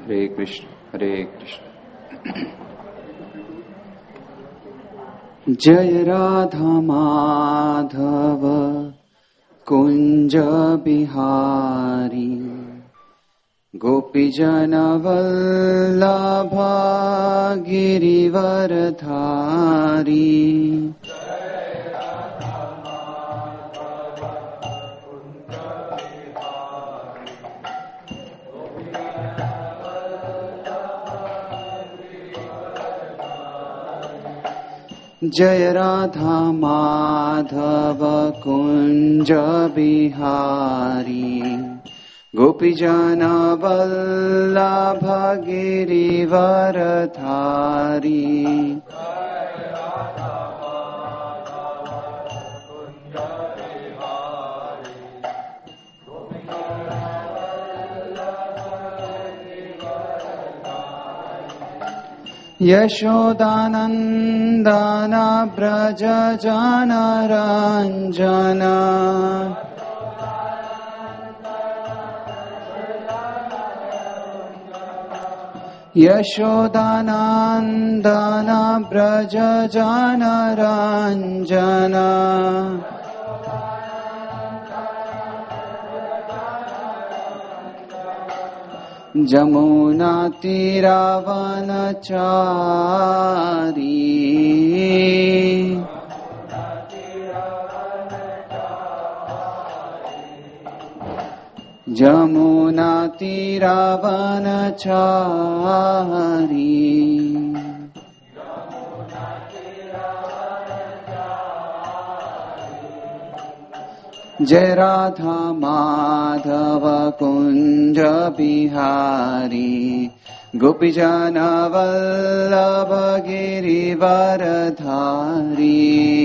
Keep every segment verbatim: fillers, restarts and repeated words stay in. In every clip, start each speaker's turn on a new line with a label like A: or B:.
A: हरे कृष्ण हरे कृष्ण। जय राधा माधव कुंज बिहारी गोपीजन वल्लभ गिरिवरधारी। जय राधा माधव कुंज बिहारी गोपीजन वल्लभ गिरिवरधारी। यशोदानंदन व्रज जन रंजन यशोदानंदन व्रज जन रंजन। जमुना तीरावनचारी जमुना तीरावनचारी। जय राधा माधव कुंज बिहारी गोपीजन वल्लभ गिरिवरधारी।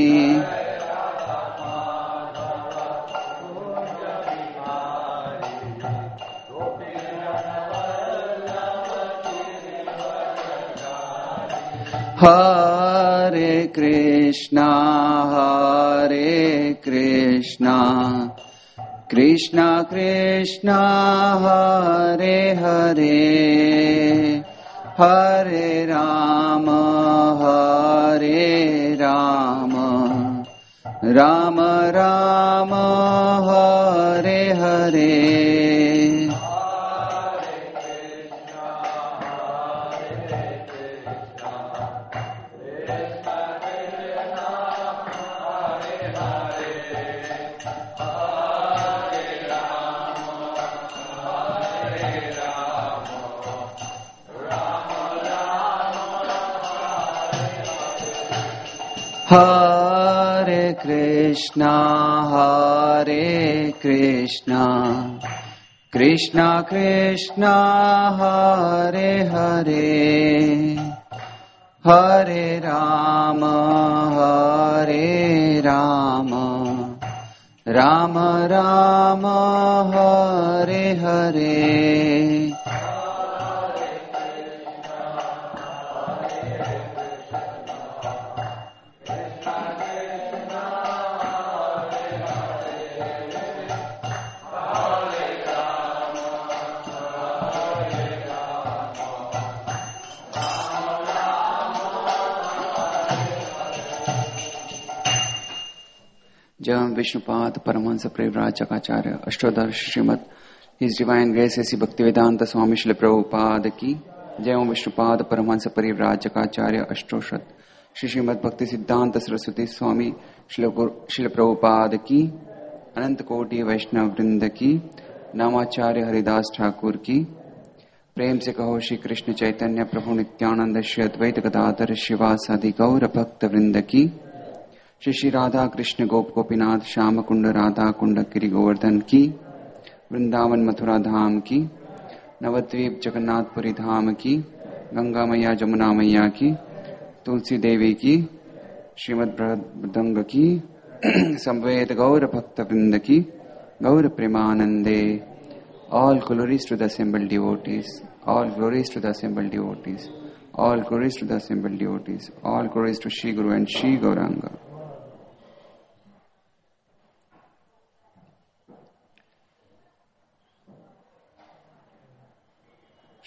A: हरे कृष्णा हरे कृष्णा कृष्णा कृष्णा हरे हरे हरे राम हरे राम राम राम हरे हरे। हरे कृष्णा हरे कृष्णा कृष्णा कृष्णा हरे हरे हरे राम हरे राम राम राम हरे हरे। जय Vishnupad Paramahamsa Parivrajakacharya Ashtottara Shrimad his divine grace A C Bhaktivedanta स्वामी श्री प्रभुपाद की जय विष्णुपाद परमहंस परिव्राजकाचार्य अष्टोशत श्री श्रीमद भक्ति सिद्धांत सरस्वती स्वामी श्री प्रभुपाद की अनंत कोटि वैष्णव वृंद की नामाचार्य हरिदास ठाकुर की प्रेम से कहो श्री कृष्ण चैतन्य प्रभु नित्यानंद श्री अद्वैत गदाधर शिवासादि गौर भक्त वृंद की श्री श्री राधा कृष्ण गोप गोपीनाथ श्याम कुंड राधा कुंड गिरि गोवर्धन की वृंदावन मथुरा धाम की नवद्वीप जगन्नाथपुरी धाम की गंगा मैया जमुना मैया की तुलसी देवी की श्रीमद बृहदंग की संवेद गौर भक्त वृंद की गौर प्रेमानंदे। All glories to the assembled devotees, all glories to the assembled devotees, all glories to the assembled devotees, all glories to Shri Guru and Shri Gauranga.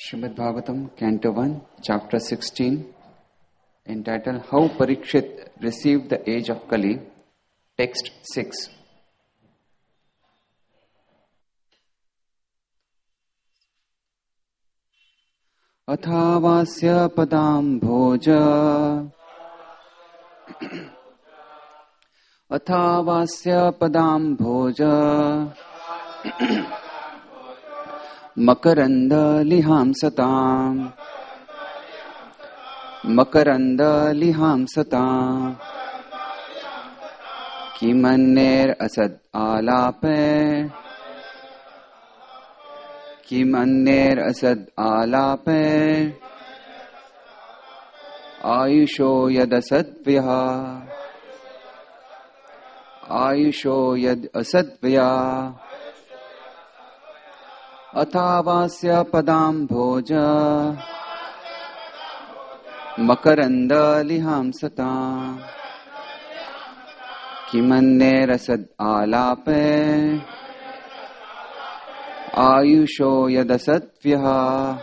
A: Srimad Bhagavatam, Canto one, Chapter sixteen, entitled How Parikshit Received the Age of Kali, Text six. Athavasya padam bhoja Athavasya padam bhoja Makaranda liham satam Makaranda liham satam Kimanner asad alape Kimanner asad alape Ayusho yad asad vyaha Ayusho yad asad vyaha Athavasya padam bhoja Makaranda liham satam Kimanne rasad alape Ayusho yadasat vyaha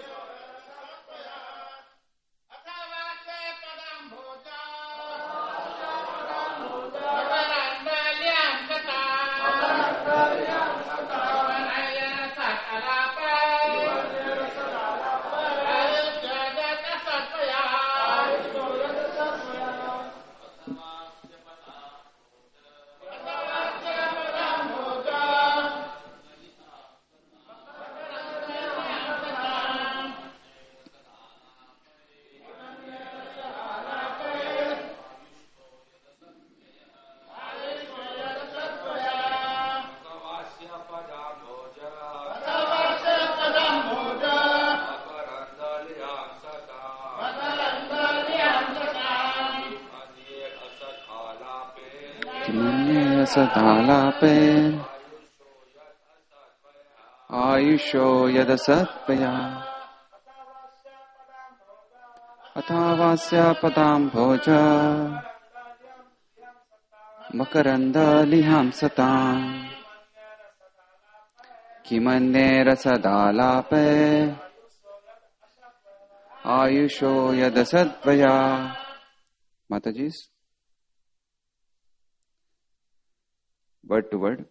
A: Sadalape Ayusho yadasatpaya Athavasya padam bhoja Makaranda liham satam Kimannera sadalape Ayusho yadasatpaya. Mataji's word to word.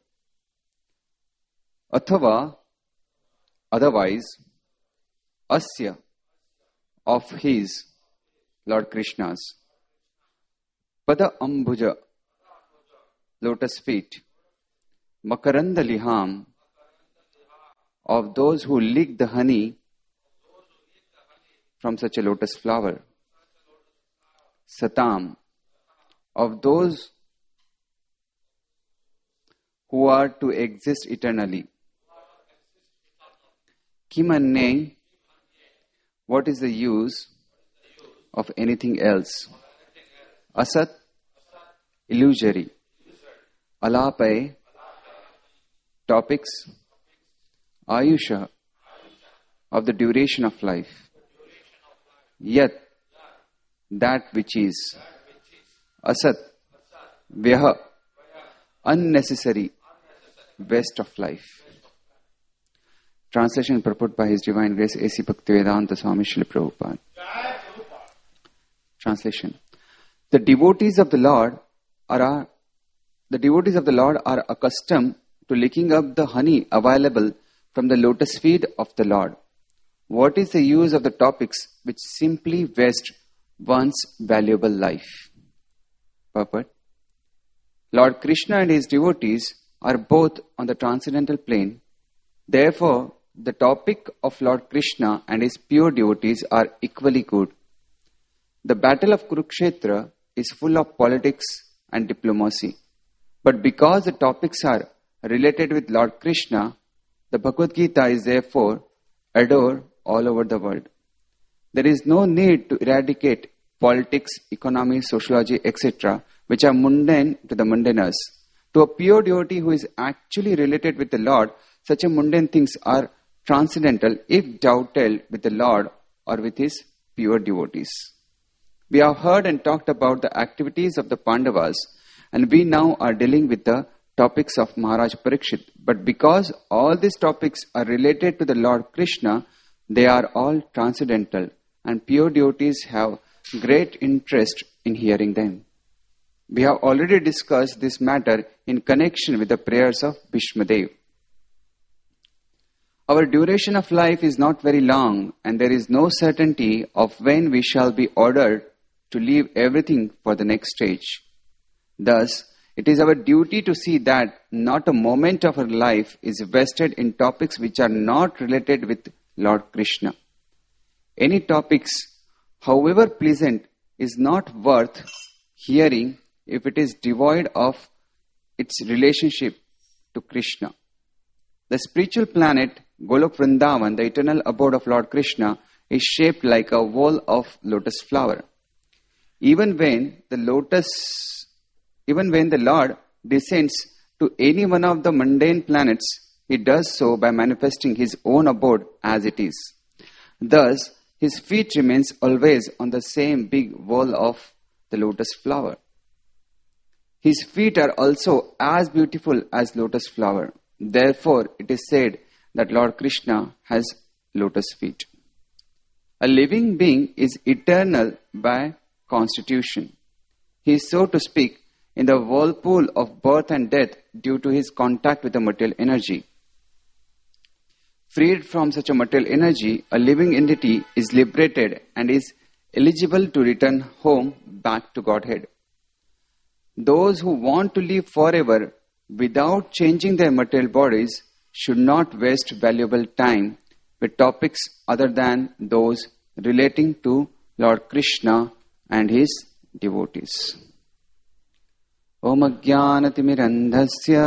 A: Athava, otherwise, asya, of his, Lord Krishna's, pada ambuja, lotus feet, makaranda liham, of those who lick the honey from such a lotus flower, satam, of those who are to exist eternally. Kimanne, what is the use of anything else? Asat, illusory. Alapai, topics. Ayusha, of the duration of life. Yat, that which is. Asat, vyaha, unnecessary. Waste of life. Translation and purport by His Divine Grace A C Bhaktivedanta Swami Srila Prabhupada. Translation. The devotees of the Lord are the devotees of the Lord are accustomed to licking up the honey available from the lotus feet of the Lord. What is the use of the topics which simply waste one's valuable life? Purport. Lord Krishna and his devotees are both on the transcendental plane. Therefore, the topic of Lord Krishna and his pure devotees are equally good. The battle of Kurukshetra is full of politics and diplomacy. But because the topics are related with Lord Krishna, the Bhagavad Gita is therefore adored all over the world. There is no need to eradicate politics, economy, sociology, et cetera, which are mundane to the mundaners. To a pure devotee who is actually related with the Lord, such a mundane things are transcendental if doubted with the Lord or with his pure devotees. We have heard and talked about the activities of the Pandavas, and we now are dealing with the topics of Maharaj Parikshit. But because all these topics are related to the Lord Krishna, They are all transcendental, and pure devotees have great interest in hearing them. We have already discussed this matter in connection with the prayers of Bhishmadev. Our duration of life is not very long, and there is no certainty of when we shall be ordered to leave everything for the next stage. Thus, it is our duty to see that not a moment of our life is vested in topics which are not related with Lord Krishna. Any topics, however pleasant, is not worth hearing if it is devoid of its relationship to Krishna. The spiritual planet Golok Vrindavan, the eternal abode of Lord Krishna, is shaped like a wall of lotus flower. Even when the lotus Even when the Lord descends to any one of the mundane planets, He does so by manifesting His own abode as it is. Thus, His feet remains always on the same big wall of the lotus flower. His feet are also as beautiful as lotus flower. Therefore, it is said that Lord Krishna has lotus feet. A living being is eternal by constitution. He is, so to speak, in the whirlpool of birth and death due to his contact with the material energy. Freed from such a material energy, a living entity is liberated and is eligible to return home back to Godhead. Those who want to live forever without changing their material bodies should not waste valuable time with topics other than those relating to Lord Krishna and his devotees. Om Ajnanatimirandhasya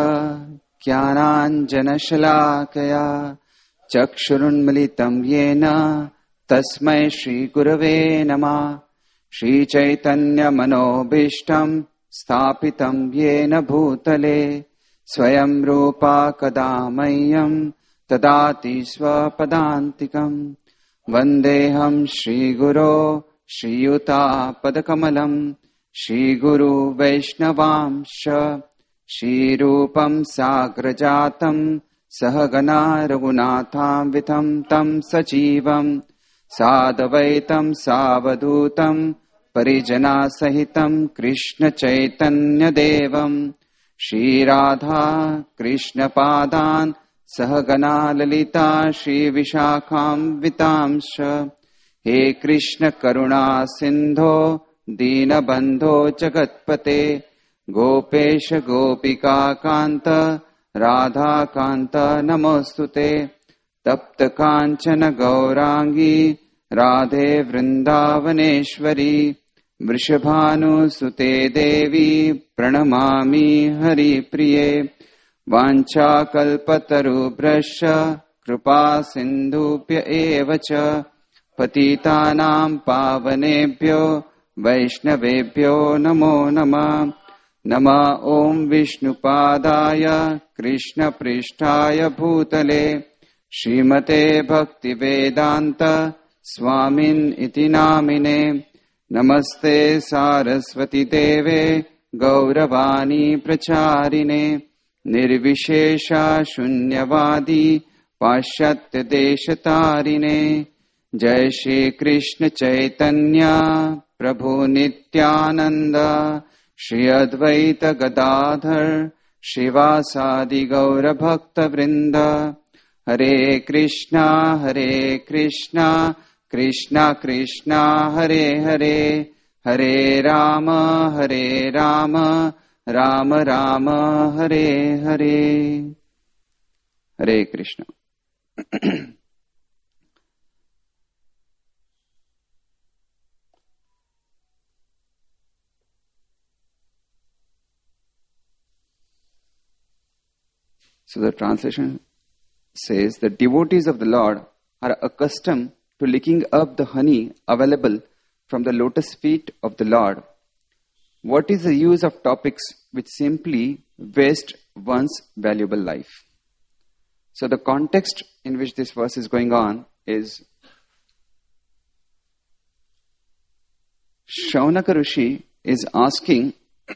A: Jnananjanashalakaya Chakshurunmilitam Yena Tasmai Shri Gurave Namah Shri Chaitanya Manobishtam Sthapitam Yena Bhutale Swayam Rupa Kadamayam Tadati Swapadantikam Vandeham Shri Guru Shri Yuta Padakamalam Shri Guru Vaishnavamsha Shri Rupam Sagrajatam Sahagana Raghunatham Vitham Tam Sajivam Sadavaitam Savadutam Parijana Sahitam Krishna Chaitanya Devam Shri Radha Krishna Padan Sahagana Lalita Shri Vishakham Vitamsha He Krishna Karuna Sindho Dina Bandho Jagatpate Gopesha Gopika Kanta Radha Kanta Namostute Tapta Kanchana Gaurangi Radhe Vrindavaneshwari Vrishabhanu Sute Devi Pranamami Hari Priye Vancha Kalpataru Brasha Krupa Sindhupya Evacha Patitanam Pavanebhyo Vaishnavebhyo Namo Nama Nama Om Vishnupadaya Krishna Prishtaya Bhutale Srimate Bhakti Vedanta Swamin Iti Namine Namaste Saraswati Deve Gauravani Pracharine Nirvishesha Shunyavadi Pashyatya Deshatarine Jai Shri Krishna Chaitanya Prabhu Nityananda Shri Advaita Gadadhar Shivasadi Gaura Bhakta Vrinda Hare Krishna Hare Krishna Krishna Krishna Hare Hare Hare Rama Hare Rama Rama Rama Hare Hare Hare Krishna. So the translation says, the devotees of the Lord are accustomed to licking up the honey available from the lotus feet of the Lord. What is the use of topics which simply waste one's valuable life? So the context in which this verse is going on is Shaunaka Rishi is asking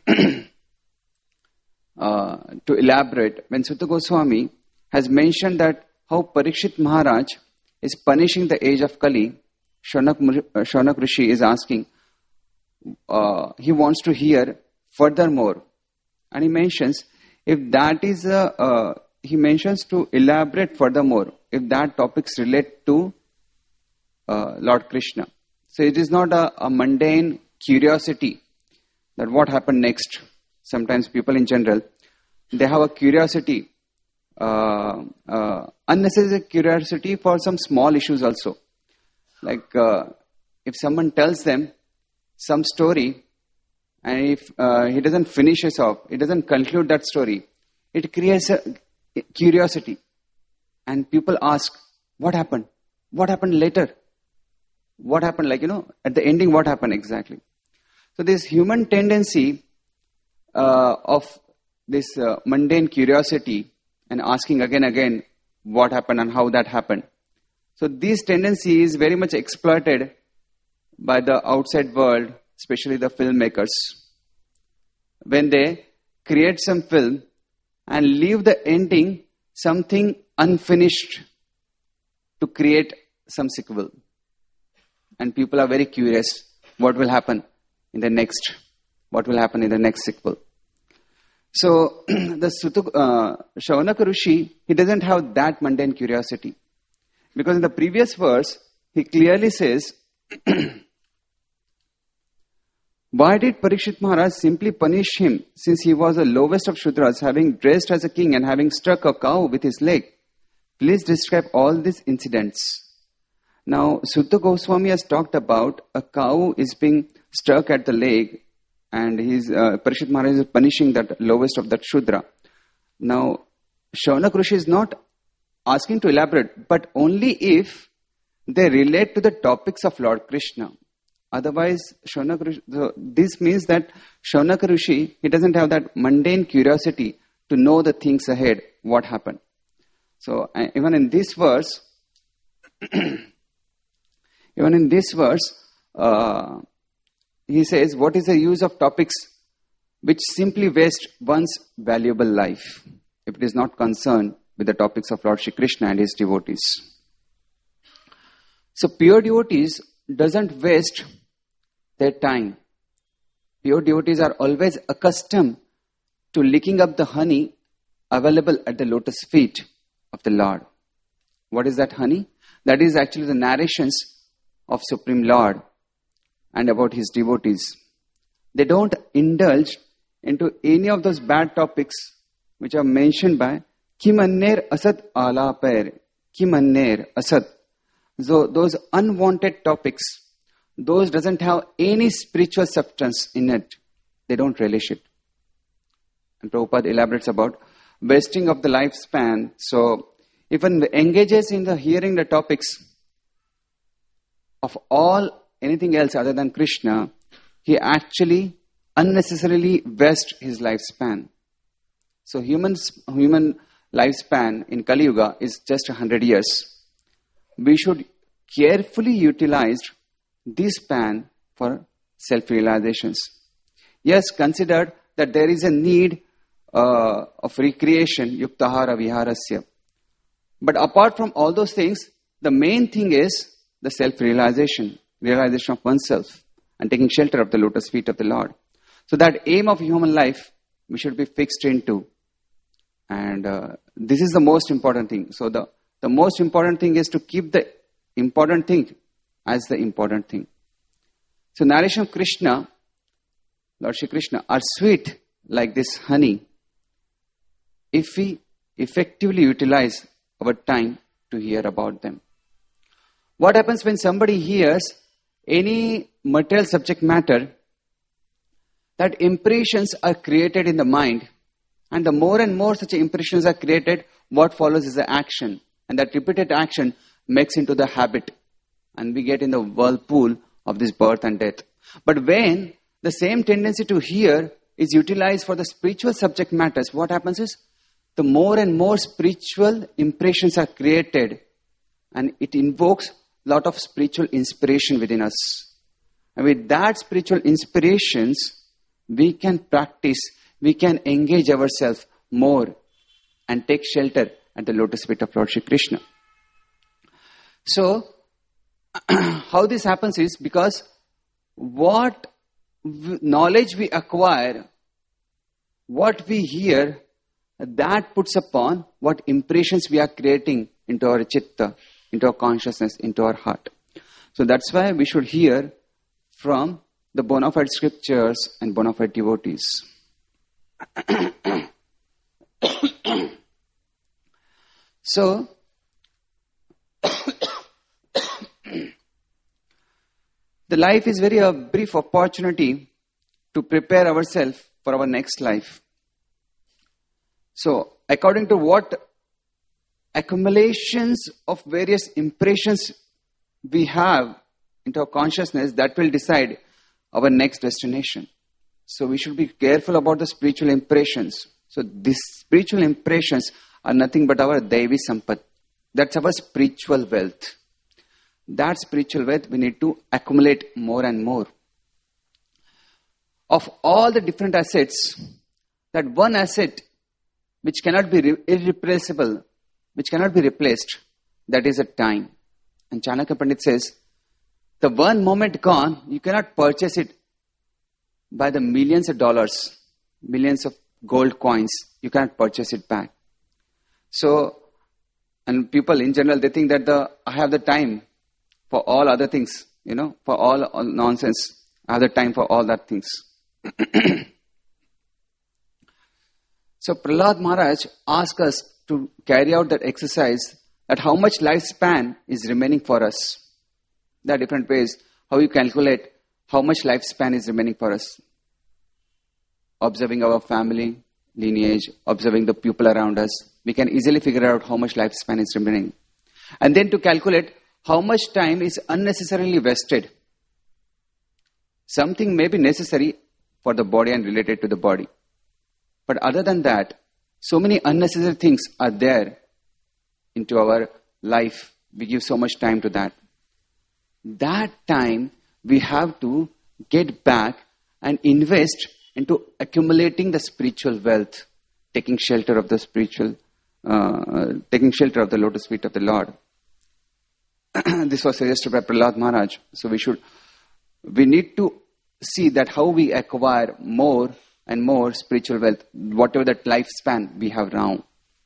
A: uh, to elaborate when Sutta Goswami has mentioned that how Parikshit Maharaj is punishing the age of Kali, Shaunak, uh, Shaunak Rishi is asking, uh, he wants to hear furthermore. And he mentions, if that is a, uh, he mentions to elaborate furthermore, if that topics relate to uh, Lord Krishna. So it is not a, a mundane curiosity that what happened next. Sometimes people in general, they have a curiosity, uh, uh, unnecessary curiosity for some small issues also. Like uh, if someone tells them some story, and if uh, he doesn't finish it off, he doesn't conclude that story, it creates a curiosity. And people ask, what happened? What happened later? What happened, like, you know, at the ending, what happened exactly? So this human tendency uh, of this uh, mundane curiosity and asking again and again what happened and how that happened. So this tendency is very much exploited by the outside world, especially the filmmakers. When they create some film and leave the ending something unfinished to create some sequel. And people are very curious what will happen in the next, what will happen in the next sequel. So the Sutuk, uh, Shaunak Rishi, he doesn't have that mundane curiosity. Because in the previous verse, he clearly says, why did Parikshit Maharaj simply punish him since he was the lowest of Shudras, having dressed as a king and having struck a cow with his leg? Please describe all these incidents. Now, Sutta Goswami has talked about a cow is being struck at the leg, and he's, uh, Parikshit Maharaj is punishing that lowest of that Shudra. Now, Shaunak Rishi is not asking to elaborate, but only if they relate to the topics of Lord Krishna. Otherwise, Shaunak Rishi, so this means that Shaunak Rishi, he doesn't have that mundane curiosity to know the things ahead, what happened. So, uh, even in this verse, even in this verse, uh, he says, what is the use of topics which simply waste one's valuable life if it is not concerned with the topics of Lord Shri Krishna and his devotees? So pure devotees doesn't waste their time. Pure devotees are always accustomed to licking up the honey available at the lotus feet of the Lord. What is that honey? That is actually the narrations of Supreme Lord and about his devotees. They don't indulge into any of those bad topics which are mentioned by Kimanner Asad Alapair. Kimanner Asad. So those unwanted topics, those doesn't have any spiritual substance in it. They don't relish it. And Prabhupada elaborates about wasting of the lifespan. So if one engages in the hearing the topics of all anything else other than Krishna, he actually unnecessarily wastes his lifespan. So humans, human lifespan in Kali Yuga is just one hundred years. We should carefully utilize this span for self-realizations. Yes, consider that there is a need uh, of recreation, yuktahara viharasya. But apart from all those things, the main thing is the self-realization, realization of oneself, and taking shelter of the lotus feet of the Lord. So that aim of human life, we should be fixed into. And uh, this is the most important thing. So the, the most important thing is to keep the important thing as the important thing. So narration of Krishna, Lord Shri Krishna, are sweet like this honey if we effectively utilize our time to hear about them. What happens when somebody hears any material subject matter, that impressions are created in the mind, and the more and more such impressions are created, what follows is the action, and that repeated action makes into the habit, and we get in the whirlpool of this birth and death. But when the same tendency to hear is utilized for the spiritual subject matters, what happens is the more and more spiritual impressions are created, and it invokes a lot of spiritual inspiration within us. And with that spiritual inspirations, we can practice, we can engage ourselves more and take shelter at the lotus feet of Lord Shri Krishna. So, how this happens is because what w- knowledge we acquire, what we hear, that puts upon what impressions we are creating into our chitta, into our consciousness, into our heart. So that's why we should hear from the bona fide scriptures and bona fide devotees. So, the life is very a brief opportunity to prepare ourselves for our next life. So, according to what accumulations of various impressions we have into our consciousness, that will decide our next destination. So, we should be careful about the spiritual impressions. So, these spiritual impressions are nothing but our Devi Sampat. That's our spiritual wealth. That spiritual wealth we need to accumulate more and more. Of all the different assets, that one asset which cannot be re- irreplaceable, which cannot be replaced, that is a time. And Chanakya Pandit says, the one moment gone, you cannot purchase it by the millions of dollars, millions of gold coins. You cannot purchase it back. So, and people in general, they think that the I have the time for all other things, you know, for all, all nonsense. I have the time for all that things. So Prahlad Maharaj asked us to carry out that exercise, that how much lifespan is remaining for us. There are different ways how you calculate how much lifespan is remaining for us. Observing our family, lineage, observing the people around us, we can easily figure out how much lifespan is remaining. And then to calculate how much time is unnecessarily wasted. Something may be necessary for the body and related to the body. But other than that, so many unnecessary things are there into our life. We give so much time to that. That time we have to get back and invest into accumulating the spiritual wealth, taking shelter of the spiritual, uh, taking shelter of the lotus feet of the Lord. This was suggested by Prahlad Maharaj. So we should, we need to see that how we acquire more and more spiritual wealth, whatever that lifespan we have now.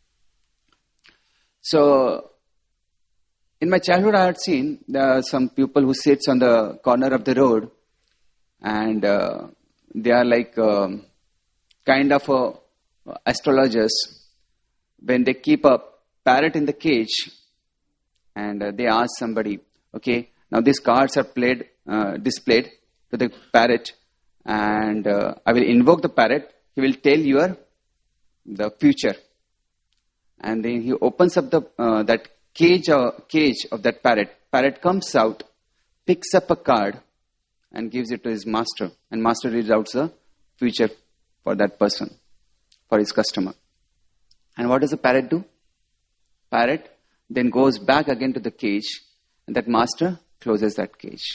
A: So, in my childhood I had seen there are some people who sits on the corner of the road and uh, they are like uh, kind of uh, astrologers. When they keep a parrot in the cage and uh, they ask somebody, okay, now these cards are played, uh, displayed to the parrot, and uh, I will invoke the parrot. He will tell you the future. And then he opens up the uh, that cage, uh, cage of that parrot. Parrot comes out, picks up a card, and gives it to his master. And master reads out the future for that person, for his customer. And what does the parrot do? Parrot then goes back again to the cage, and that master closes that cage.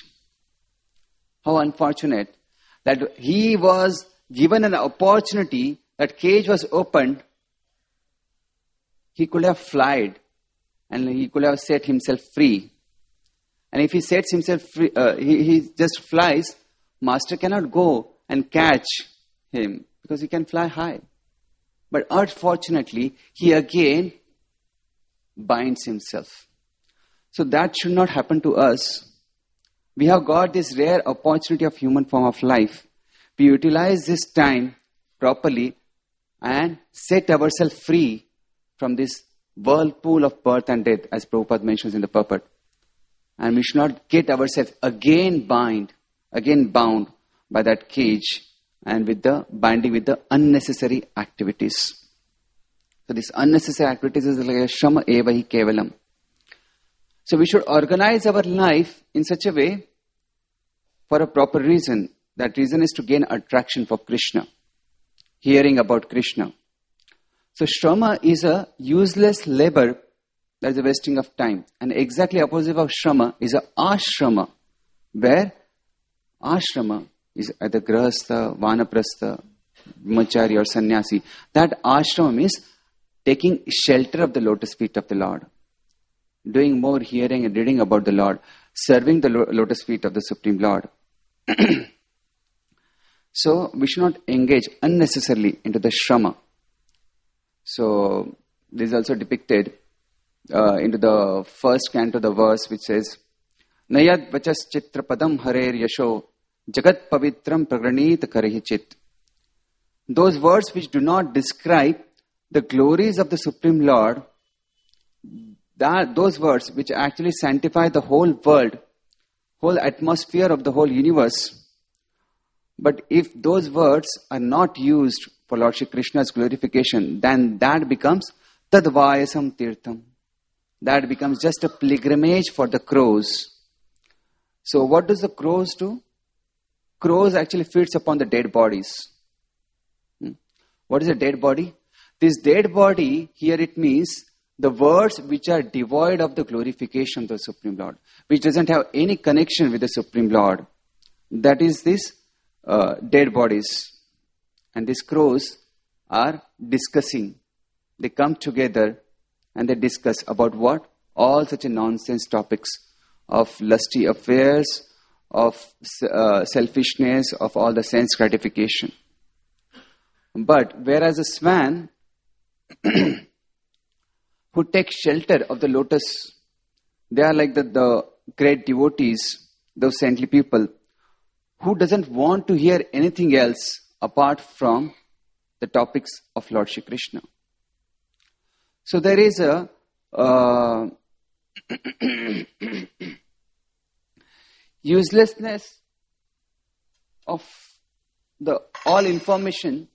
A: How unfortunate that he was given an opportunity, that cage was opened, he could have flied and he could have set himself free. And if he sets himself free, uh, he, he just flies, master cannot go and catch him because he can fly high. But unfortunately, he again binds himself. So that should not happen to us. We have got this rare opportunity of human form of life. We utilize this time properly and set ourselves free from this whirlpool of birth and death, as Prabhupada mentions in the purport. And we should not get ourselves again bind, again bound by that cage and with the binding with the unnecessary activities. So this unnecessary activities is like a shrama eva hi kevalam. So we should organize our life in such a way for a proper reason. That reason is to gain attraction for Krishna, hearing about Krishna. So shrama is a useless labor, that is a wasting of time. And exactly opposite of shrama is a ashrama, where ashrama is either grahastha, vanaprastha, brahmachari or sannyasi. That ashrama means taking shelter of the lotus feet of the Lord. doing more hearing and reading about the Lord, serving the lo- lotus feet of the Supreme Lord. So we should not engage unnecessarily into the shrama. So this is also depicted uh, into the first canto, the verse which says, Nayad vachas chitrapadam harer yasho jagat pavitram pragranit karihichit. Those words which do not describe the glories of the Supreme Lord, that those words which actually sanctify the whole world, whole atmosphere of the whole universe. But if those words are not used for Lord Shri Krishna's glorification, then that becomes tadvayasam tirtham. That becomes just a pilgrimage for the crows. So what does the crows do? Crows actually feeds upon the dead bodies. Hmm? What is a dead body? This dead body, here it means the words which are devoid of the glorification of the Supreme Lord, which doesn't have any connection with the Supreme Lord. That is this uh, dead bodies. And these crows are discussing. They come together and they discuss about what? All such a nonsense topics of lusty affairs, of uh, selfishness, of all the sense gratification. But whereas a swan who takes shelter of the lotus, they are like the, the great devotees, those saintly people, who doesn't want to hear anything else apart from the topics of Lord Shri Krishna. So there is a uh, uselessness of the all information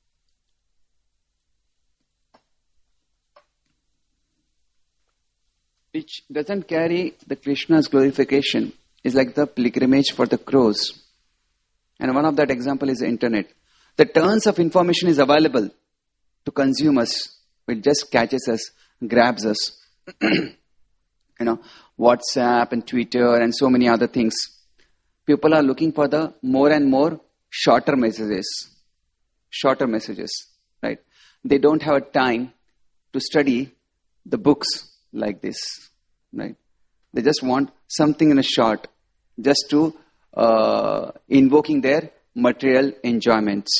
A: which doesn't carry the Krishna's glorification is like the pilgrimage for the crows. And one of that example is the internet. The tons of information is available to consume us. It just catches us, grabs us. You know, WhatsApp and Twitter and so many other things. People are looking for the more and more shorter messages. Shorter messages, right? They don't have a time to study the books like this, right? They just want something in a short, just to uh, invoking their material enjoyments.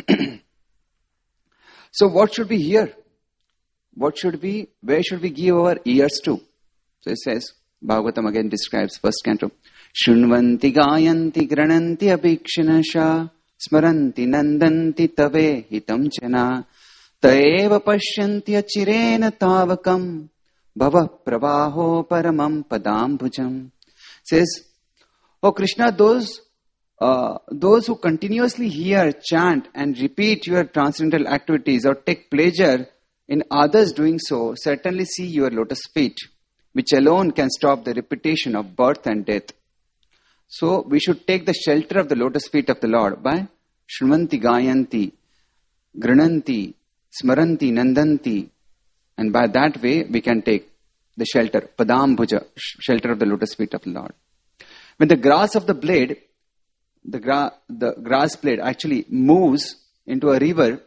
A: So what should we hear? What should we, where should we give our ears to? So it says, Bhagavatam again describes first canto. Shunvanti gayanti grananti abhikshanasha smaranti nandanti tave hitam jana taeva pashyanti achirena tavakam bhava pravaho paramam padambhujam. Says, oh Krishna, those uh, those who continuously hear, chant and repeat your transcendental activities or take pleasure in others doing so, certainly see your lotus feet, which alone can stop the repetition of birth and death. So we should take the shelter of the lotus feet of the Lord by Shrimanti Gayanti, Grananti, Smaranti, Nandanti, and by that way we can take the shelter, Padambhuja, shelter of the lotus feet of the Lord. When the grass of the blade, the, gra- the grass blade actually moves into a river,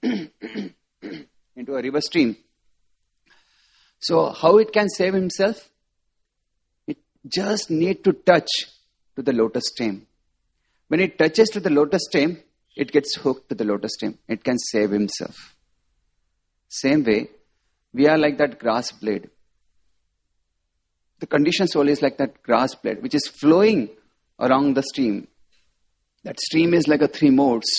A: into a river stream, so how it can save himself? It just need to touch to the lotus stem. When it touches to the lotus stem, it gets hooked to the lotus stem. It can save himself. Same way, we are like that grass blade. The conditioned soul is like that grass blade, which is flowing around the stream. That stream is like a three modes.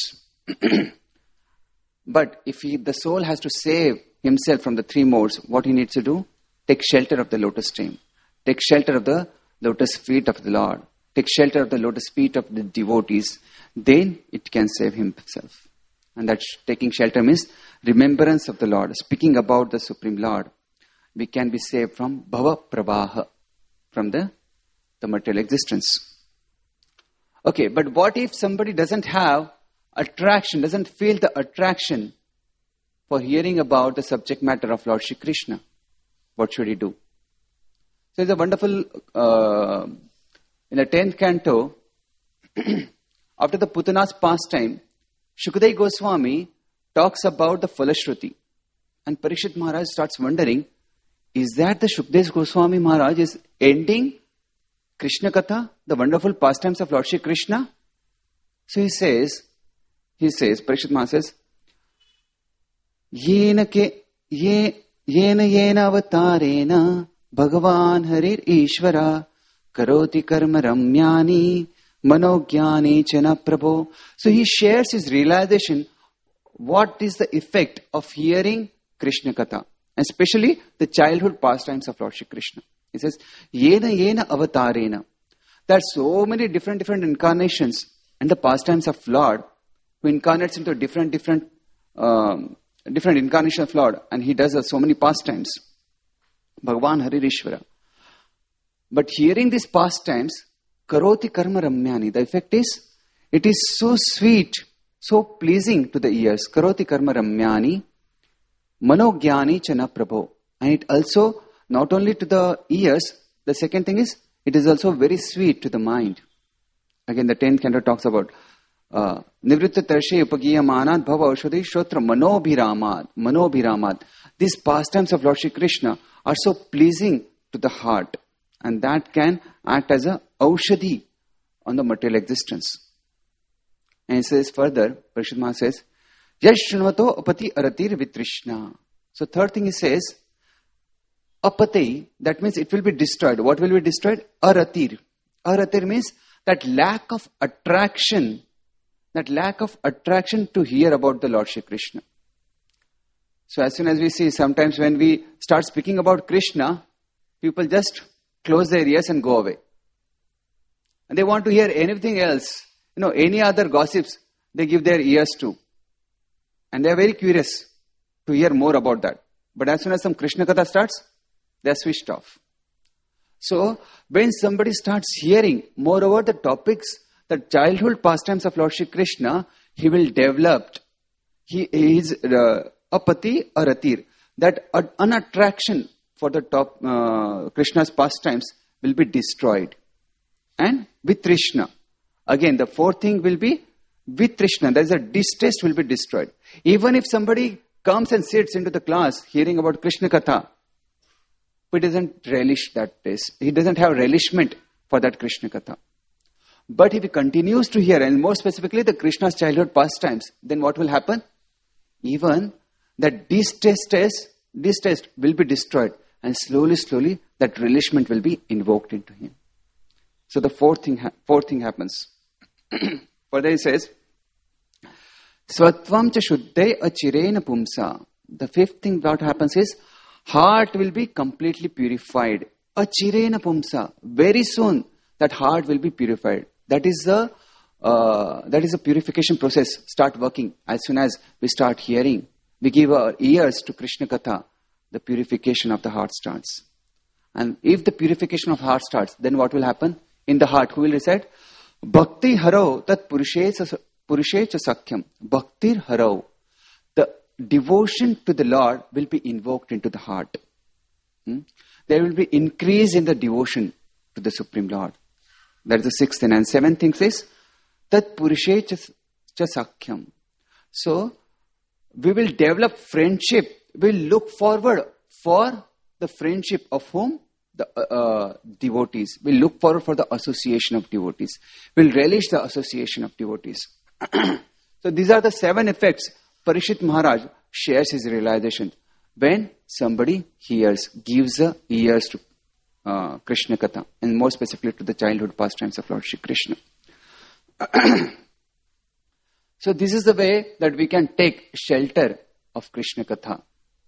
A: But if he, the soul has to save himself from the three modes, what he needs to do? Take shelter of the lotus stream. Take shelter of the lotus feet of the Lord. Take shelter of the lotus feet of the devotees. Then it can save himself. And that sh- taking shelter means remembrance of the Lord. Speaking about the Supreme Lord. We can be saved from bhava pravaha, from the, the material existence. Okay, but what if somebody doesn't have attraction, doesn't feel the attraction for hearing about the subject matter of Lord Shri Krishna? What should he do? So it's a wonderful, uh, in the tenth canto, after the Putana's pastime, Shukadeva Goswami talks about the Falashruti. And Parikshit Maharaj starts wondering, is that the Shukdev Goswami Maharaj is ending Krishna Katha, the wonderful pastimes of Lord Shri Krishna? So he says, he says, Parikshit Maharaj says, Yena ke, ye, yena yena avatarena Bhagavan Harir Ishvara Karoti Karma Ramyani Manogyani Chana Prabho. So he shares his realization, what is the effect of hearing Krishna Katha, especially the childhood pastimes of Lord Shri Krishna. He says, Yena Yena Avatarena. There are so many different different incarnations and the pastimes of Lord, who incarnates into different different um, different incarnations of Lord, and he does uh, so many pastimes. Bhagavan Haririshvara. But hearing these pastimes, Karoti Karma Ramyani, the effect is, it is so sweet, so pleasing to the ears. Karoti Karma Ramyani, Manogyani Chana Prabho. And it also, not only to the ears, the second thing is, it is also very sweet to the mind. Again, the tenth canto talks about uh, Nivritta Tarshe Upagiyamanad Bhava Aushadhi Shotra Manobhiramad. Manobhiramad. These pastimes of Lord Shri Krishna are so pleasing to the heart. And that can act as a aushadhi on the material existence. And he says further, Parikshit Maharaj says, Yash Shrunvato Apati Aratir Vitrishna. So third thing he says, Apati, that means it will be destroyed. What will be destroyed? Aratir. Aratir means that lack of attraction, that lack of attraction to hear about the Lord Shri Krishna. So as soon as we see, sometimes when we start speaking about Krishna, people just close their ears and go away. And they want to hear anything else. You know, any other gossips, they give their ears to. And they are very curious to hear more about that. But as soon as some Krishna Katha starts, they are switched off. So, when somebody starts hearing more about the topics, the childhood pastimes of Lord Shri Krishna, he will develop, he is uh, apati or atir. That uh, unattraction for the top uh, Krishna's pastimes will be destroyed. And vitrishna. Again, the fourth thing will be vitrishna. That is, a distaste will be destroyed. Even if somebody comes and sits into the class hearing about Krishna Katha, he doesn't relish that taste. He doesn't have relishment for that Krishna Katha. But if he continues to hear, and more specifically the Krishna's childhood pastimes, then what will happen? Even that distaste, distaste will be destroyed. And slowly, slowly, that relishment will be invoked into him. So the fourth thing, ha- fourth thing happens. Further he says, Svatvam cha shuddhe achirena pumsa. The fifth thing that happens is, heart will be completely purified. Achirena pumsa. Very soon, that heart will be purified. That is the uh, that is the purification process. Start working. As soon as we start hearing, we give our ears to Krishna Katha, the purification of the heart starts. And if the purification of heart starts, then what will happen? In the heart, who will reside? Bhakti haro tat purushecha sakhyam. Bhaktir haro. The devotion to the Lord will be invoked into the heart. Hmm? There will be increase in the devotion to the Supreme Lord. That is the sixth thing. And seventh thing says, tat purushecha sakhyam. So, we will develop friendship. We will look forward for the friendship of whom? The uh, devotees. We will look forward for the association of devotees. We will relish the association of devotees. So these are the seven effects Parikshit Maharaj shares his realization. When somebody hears, gives the ears to uh, Krishna Katha, and more specifically to the childhood pastimes of Lord Shri Krishna. So this is the way that we can take shelter of Krishna Katha.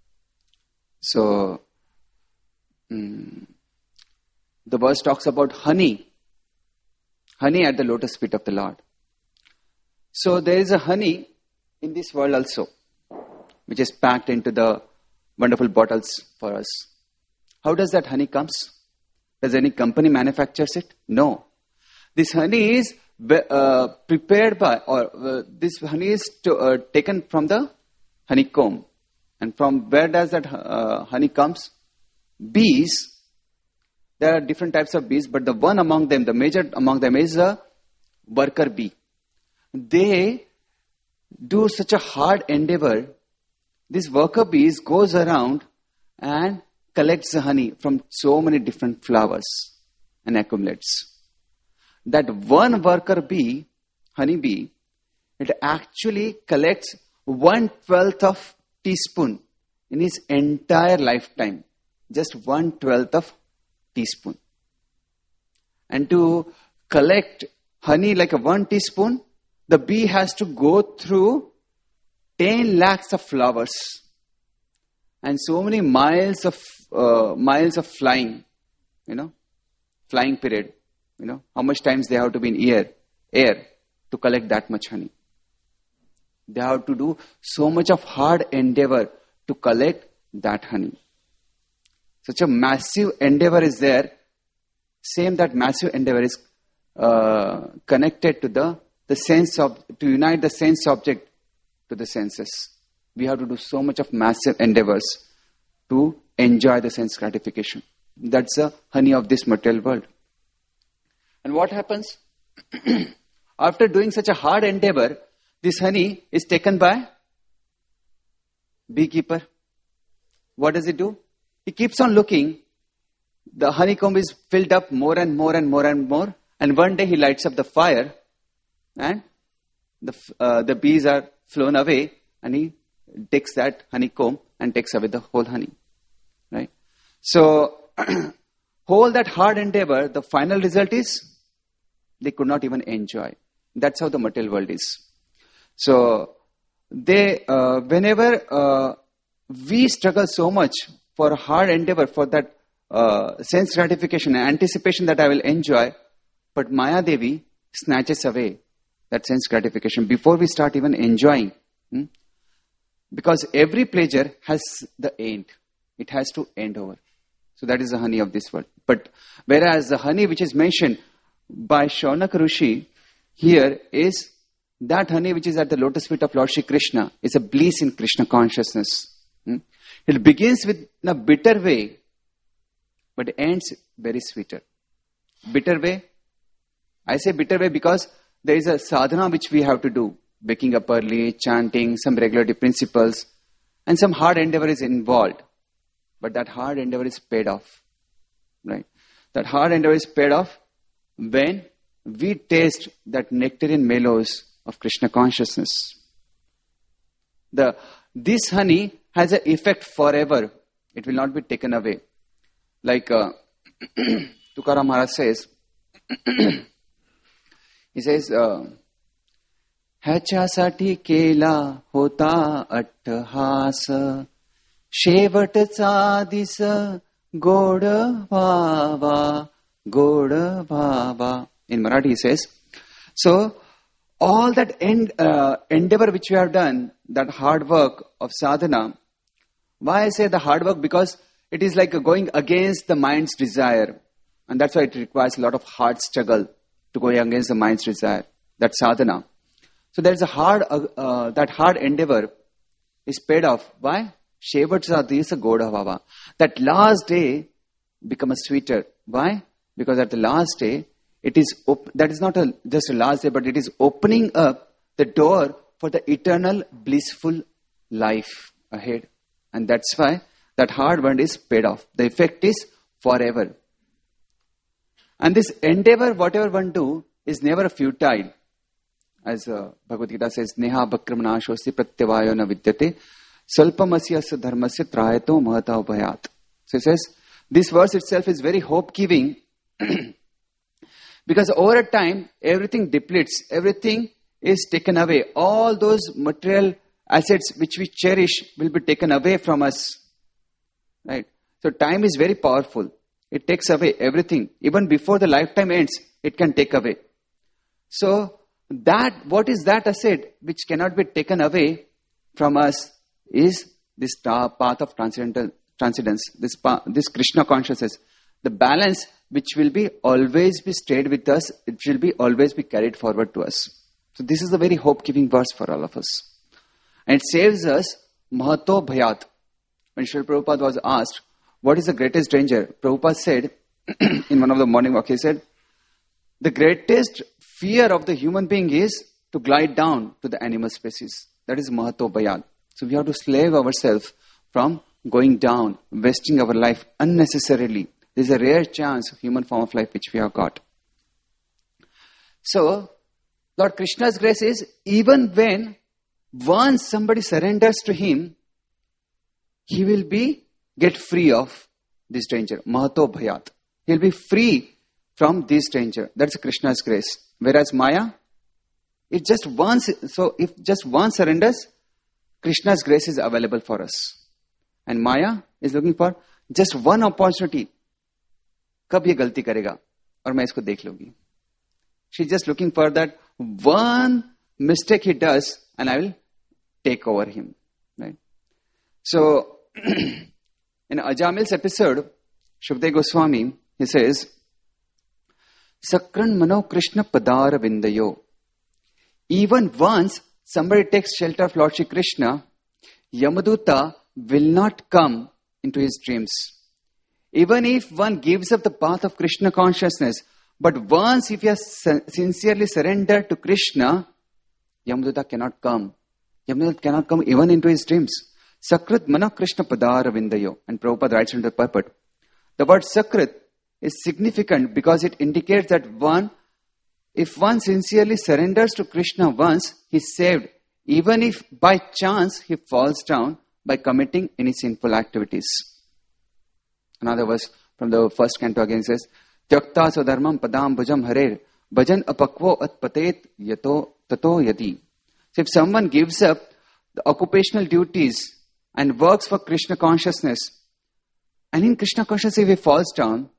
A: So, um, the verse talks about honey. Honey at the lotus feet of the Lord. So there is a honey in this world also, which is packed into the wonderful bottles for us. How does that honey comes? Does any company manufactures it? No. This honey is uh, prepared by, or uh, this honey is to, uh, taken from the honeycomb. And from where does that uh, honey comes? Bees. There are different types of bees, but the one among them, the major among them is a worker bee. They do such a hard endeavor. This worker bees goes around and collects the honey from so many different flowers and accumulates. That one worker bee, honey bee, it actually collects one twelfth of teaspoon in his entire lifetime. Just one twelfth of teaspoon. And to collect honey like a one teaspoon, the bee has to go through ten lakhs of flowers and so many miles of uh, miles of flying, you know, flying period. You know, how much times they have to be in air, air to collect that much honey. They have to do so much of hard endeavor to collect that honey. Such a massive endeavor is there. Same that massive endeavor is uh, connected to the, the sense of, to unite the sense object to the senses. We have to do so much of massive endeavors to enjoy the sense gratification. That's the honey of this material world. And what happens? After doing such a hard endeavor, this honey is taken by beekeeper. What does he do? He keeps on looking. The honeycomb is filled up more and more and more and more. And one day he lights up the fire and the, uh, the bees are flown away and he takes that honeycomb and takes away the whole honey. Right? So, whole that hard endeavor, the final result is they could not even enjoy. That's how the material world is. So, they, uh, whenever uh, we struggle so much for hard endeavor, for that uh, sense gratification and anticipation that I will enjoy, but Maya Devi snatches away that sense gratification before we start even enjoying. Hmm? Because every pleasure has the end. It has to end over. So that is the honey of this world. But whereas the honey which is mentioned by Shaunaka Rishi here is that honey which is at the lotus feet of Lord Shri Krishna. It's a bliss in Krishna consciousness. Hmm? It begins with in a bitter way, but ends very sweeter. Bitter way. I say bitter way because there is a sadhana which we have to do. Waking up early, chanting, some regularity principles, and some hard endeavor is involved. But that hard endeavor is paid off. Right? That hard endeavor is paid off when we taste that nectarine mellows of Krishna consciousness. The, this honey has an effect forever. It will not be taken away. Like uh, Tukaram Maharaj says, he says, uh, ह्याच्यासाठी केला होता अट्टहास शेवटचा this गोड व्हावा गोड व्हावा. In Marathi he says, so all that end, uh, endeavor which we have done, that hard work of sadhana, why I say the hard work? Because it is like going against the mind's desire. And that's why it requires a lot of hard struggle to go against the mind's desire. That sadhana. So there is a hard, uh, uh, that hard endeavor is paid off. Why? Shevatsa disa goda bhava. That last day becomes sweeter. Why? Because at the last day, it is op- that is not a, just a last day, but it is opening up the door for the eternal blissful life ahead. And that's why that hard one is paid off. The effect is forever. And this endeavor, whatever one do, is never futile. As uh, Bhagavad Gita says, Neha Bhakramanaashosti pratyavayo na vidyate salpamasya dharmasya trayato mahata bhayat. So it says, this verse itself is very hope-giving because over a time, everything depletes, everything is taken away. All those material assets which we cherish will be taken away from us. Right? So time is very powerful. It takes away everything. Even before the lifetime ends, it can take away. So, that, what is that asset which cannot be taken away from us is this path of transcendental transcendence, this, this Krishna consciousness. The balance which will be always be stayed with us, it will be always be carried forward to us. So this is a very hope-giving verse for all of us. And it saves us Mahato Bhayat. When Srila Prabhupada was asked, what is the greatest danger? Prabhupada said, in one of the morning walk, he said, the greatest fear of the human being is to glide down to the animal species. That is Mahato Bhayat. So we have to slave ourselves from going down, wasting our life unnecessarily. There is a rare chance of human form of life which we have got. So, Lord Krishna's grace is, even when once somebody surrenders to Him, he will be, get free of this danger. Mahato bhayat. He will be free from this danger. That's Krishna's grace. Whereas Maya, it just once, so if just one surrenders, Krishna's grace is available for us. And Maya is looking for just one opportunity. कब ये गलती करेगा और मैं इसको देख लूंगी. She's just looking for that one mistake he does and I will take over him. Right? So, in Ajamil's episode, Shukdev Goswami, he says, Sakran mano Krishna padara vindayo. Even once somebody takes shelter of Lord Shri Krishna, Yamaduta will not come into his dreams. Even if one gives up the path of Krishna consciousness, but once if he has sincerely surrendered to Krishna, Yamaduta cannot come. Yamaduta cannot come even into his dreams. Sakrit mana Krishna padara vindayo. And Prabhupada writes into the purport. The word Sakrit is significant because it indicates that one, if one sincerely surrenders to Krishna once, he is saved, even if by chance he falls down by committing any sinful activities. Another verse from the first canto again says, Tyakta swadharmam padam bhajam harer, bhajan apakvo atpatet yato tato yati. So if someone gives up the occupational duties and works for Krishna consciousness, and in Krishna consciousness if he falls down,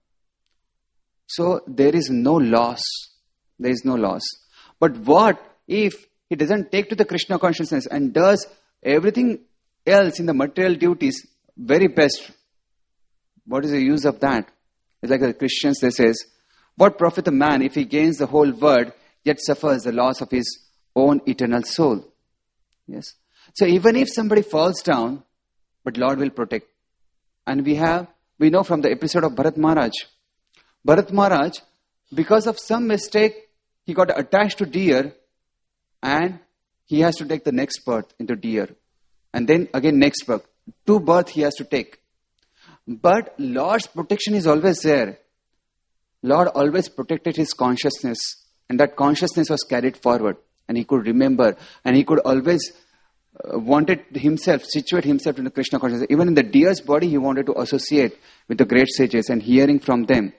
A: so there is no loss. There is no loss. But what if he doesn't take to the Krishna consciousness and does everything else in the material duties very best? What is the use of that? It's like the Christians, they says, what profit a man if he gains the whole world yet suffers the loss of his own eternal soul? Yes. So even if somebody falls down, but Lord will protect. And we have, we know from the episode of Bharat Maharaj. Bharat Maharaj, because of some mistake, he got attached to deer and he has to take the next birth into deer. And then again next birth. Two births he has to take. But Lord's protection is always there. Lord always protected his consciousness. And that consciousness was carried forward. And he could remember. And he could always uh, wanted himself, situate himself in the Krishna consciousness. Even in the deer's body, he wanted to associate with the great sages and hearing from them.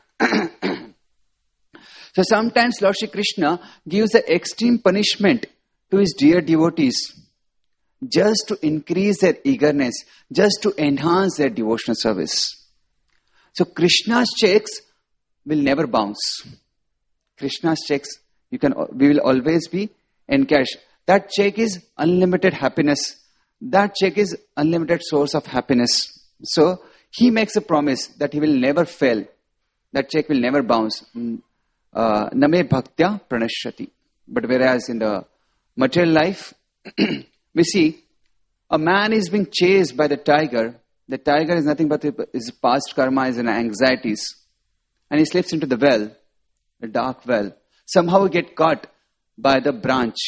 A: So sometimes Lord Shri Krishna gives an extreme punishment to his dear devotees just to increase their eagerness, just to enhance their devotional service. So Krishna's checks will never bounce. Krishna's checks, you can, we will always be encashed. That check is unlimited happiness. That check is unlimited source of happiness. So he makes a promise that he will never fail. That check will never bounce. Uh, Name bhaktya pranashyati. But whereas in the material life, we see a man is being chased by the tiger. The tiger is nothing but his past karmas and anxieties. And he slips into the well, a dark well. Somehow he gets caught by the branch.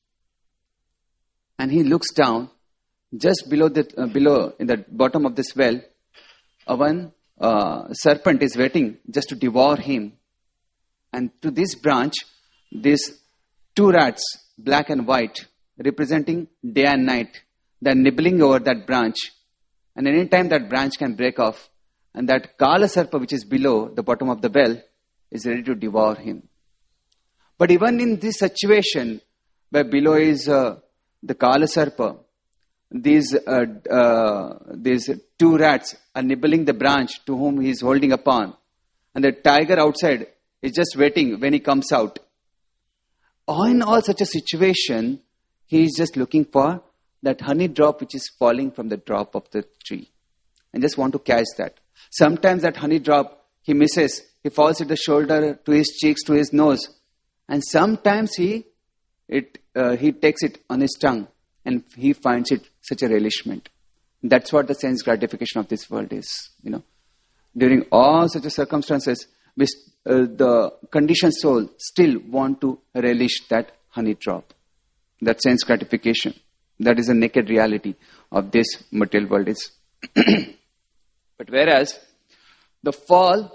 A: And he looks down, just below the uh, below in the bottom of this well, a one uh, serpent is waiting just to devour him. And to this branch, these two rats, black and white, representing day and night, they're nibbling over that branch. And any time that branch can break off, and that Kala Sarpa, which is below the bottom of the well, is ready to devour him. But even in this situation, where below is uh, the Kala Sarpa, these, uh, uh, these two rats are nibbling the branch to whom he is holding upon. And the tiger outside is just waiting when he comes out. All in all such a situation, he is just looking for that honey drop which is falling from the drop of the tree. And just want to catch that. Sometimes that honey drop, he misses. He falls at the shoulder, to his cheeks, to his nose. And sometimes he it uh, he takes it on his tongue. And he finds it such a relishment. That's what the sense gratification of this world is. You know, during all such circumstances, we, uh, the conditioned soul still want to relish that honey drop. That sense gratification. That is the naked reality of this material world is. But whereas the fall,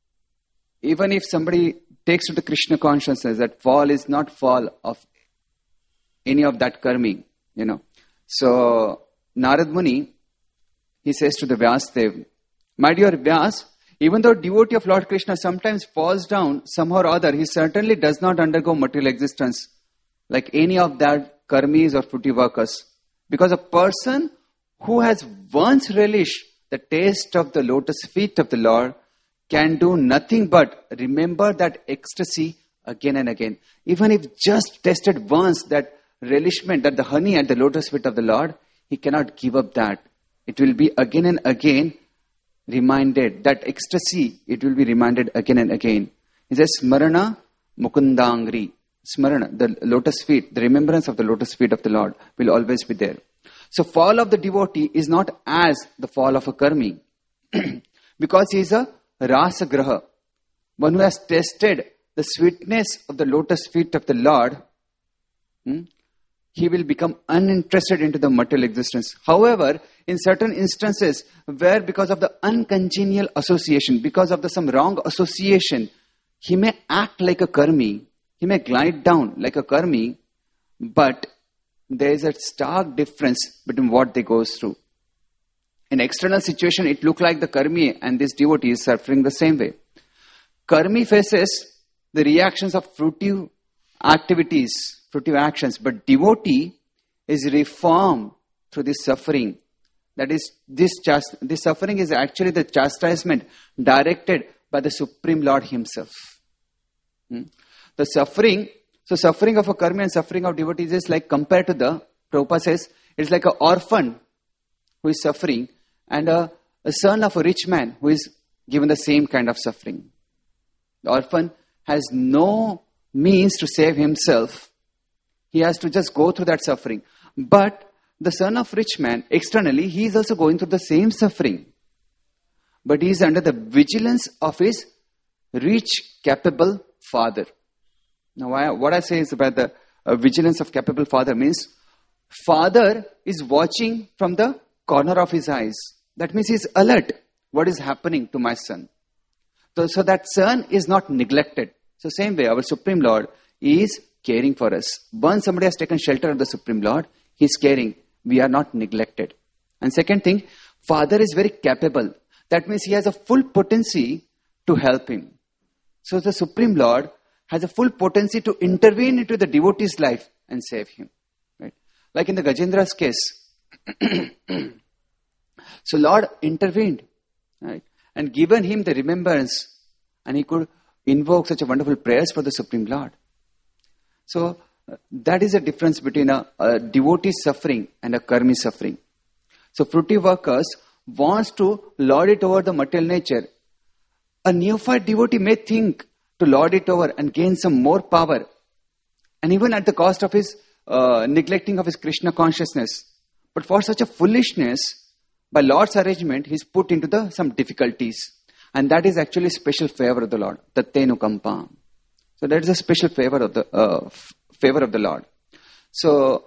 A: even if somebody takes to the Krishna consciousness, that fall is not fall of any of that karmi, you know. So Narad Muni, he says to the Vyasadev, my dear Vyas, even though devotee of Lord Krishna sometimes falls down somehow or other, he certainly does not undergo material existence like any of that karmis or fruity workers. Because a person who has once relished the taste of the lotus feet of the Lord can do nothing but remember that ecstasy again and again. Even if just tasted once that relishment, that the honey at the lotus feet of the Lord, he cannot give up that. It will be again and again reminded. That ecstasy, it will be reminded again and again. He says, Smarana Mukundangri. Smarana, the lotus feet, the remembrance of the lotus feet of the Lord will always be there. So fall of the devotee is not as the fall of a karmi. Because he is a rasa graha. One who has tasted the sweetness of the lotus feet of the Lord, hmm, he will become uninterested into the material existence. However, in certain instances where because of the uncongenial association, because of the some wrong association, he may act like a karmi, he may glide down like a karmi, but there is a stark difference between what they go through. In external situation, it looks like the karmi and this devotee is suffering the same way. Karmi faces the reactions of fruitive activities, fruitive actions, but devotee is reformed through this suffering. That is, this, chast- this suffering is actually the chastisement directed by the Supreme Lord Himself. Hmm? The suffering, so suffering of a karmi and suffering of devotees is like compared to the, Prabhupada says, it's like an orphan who is suffering and a, a son of a rich man who is given the same kind of suffering. The orphan has no means to save himself. He has to just go through that suffering. But the son of rich man, externally, he is also going through the same suffering. But he is under the vigilance of his rich, capable father. Now, I, what I say is about the uh, vigilance of capable father means father is watching from the corner of his eyes. That means he is alert. What is happening to my son? So, so that son is not neglected. So same way, our Supreme Lord is caring for us. Once somebody has taken shelter of the Supreme Lord, he is caring. We are not neglected. And second thing, Father is very capable. That means he has a full potency to help him. So the Supreme Lord has a full potency to intervene into the devotee's life and save him. Right? Like in the Gajendra's case. So Lord intervened, right, and given him the remembrance, and he could invoke such a wonderful prayers for the Supreme Lord. So uh, that is a difference between a, a devotee suffering and a karmi suffering. So fruity workers wants to lord it over the material nature. A neophyte devotee may think to lord it over and gain some more power, and even at the cost of his uh, neglecting of his Krishna consciousness. But for such a foolishness, by Lord's arrangement, he is put into the some difficulties. And that is actually special favor of the Lord. Tattenu kampa. So that is a special favor of the uh, f- favor of the Lord. So,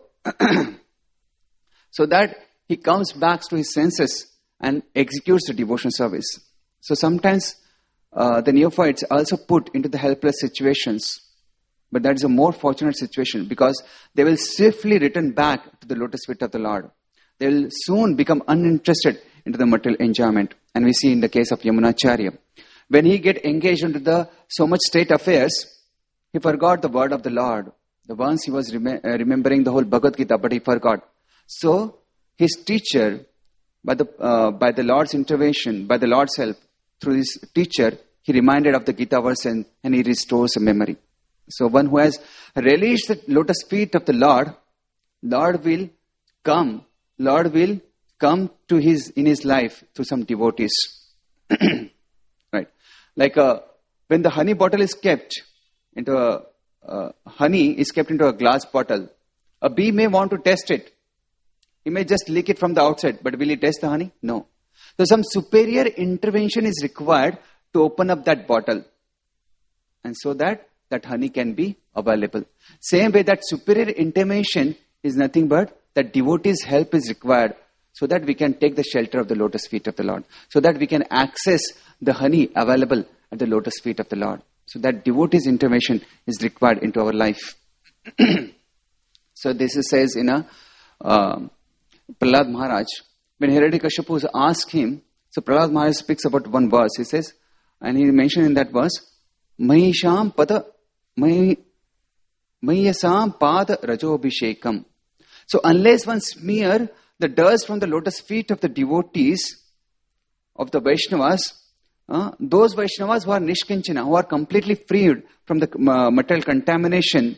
A: so that he comes back to his senses and executes the devotion service. So sometimes uh, the neophytes are also put into the helpless situations. But that is a more fortunate situation because they will swiftly return back to the lotus feet of the Lord. They will soon become uninterested into the material enjoyment. And we see in the case of Yamunacharya. When he get engaged into the so much state affairs, he forgot the word of the Lord. The once he was rem- uh, remembering the whole Bhagavad Gita, but he forgot. So his teacher, by the uh, by the Lord's intervention, by the Lord's help, through his teacher, he reminded of the Gita verse and, and he restores a memory. So one who has relished the lotus feet of the Lord, Lord will come. Lord will come to his in his life through some devotees. Right? Like uh, when the honey bottle is kept into a uh, honey is kept into a glass bottle, a bee may want to test it. He may just lick it from the outside, but will he test the honey? No. So some superior intervention is required to open up that bottle, and so that that honey can be available. Same way that superior intervention is nothing but that devotee's help is required so that we can take the shelter of the lotus feet of the Lord, so that we can access the honey available at the lotus feet of the Lord. So that devotee's intervention is required into our life. So this is says in a uh, Prahlad Maharaj, when Hiranyakashipu asked him, so Prahlad Maharaj speaks about one verse, he says, and he mentioned in that verse, Mahisham pada Mahiyasam pada rajobhishekam. So unless one smear the dust from the lotus feet of the devotees, of the Vaishnavas, uh, those Vaishnavas who are Nishkinchana, who are completely freed from the uh, material contamination,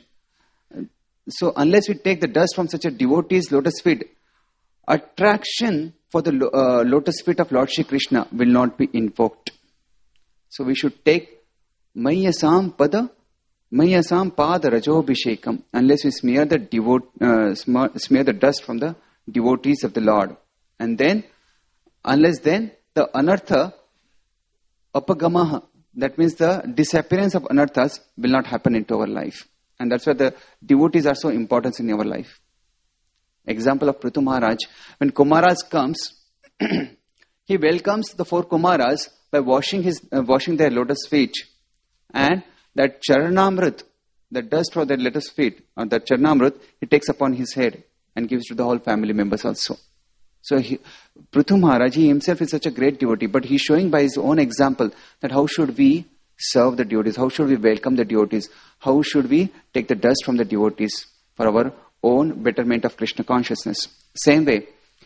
A: so unless we take the dust from such a devotee's lotus feet, attraction for the uh, lotus feet of Lord Shri Krishna will not be invoked. So we should take Mayasam Pada, Mayasam Pada Rajobhishekam, unless we smear the devote, uh, smear the dust from the devotees of the Lord. And then, unless then, the anartha apagamaha, that means the disappearance of anarthas will not happen into our life. And that's why the devotees are so important in our life. Example of Prithu Maharaj, when Kumaras comes, he welcomes the four Kumaras by washing his uh, washing their lotus feet, and that Charanamrit, the dust for their lotus feet, or that Charanamrit, he takes upon his head and gives to the whole family members also. So he, Prithu Maharaj, he himself is such a great devotee, but he's showing by his own example that how should we serve the devotees, how should we welcome the devotees, how should we take the dust from the devotees for our own betterment of Krishna consciousness. Same way,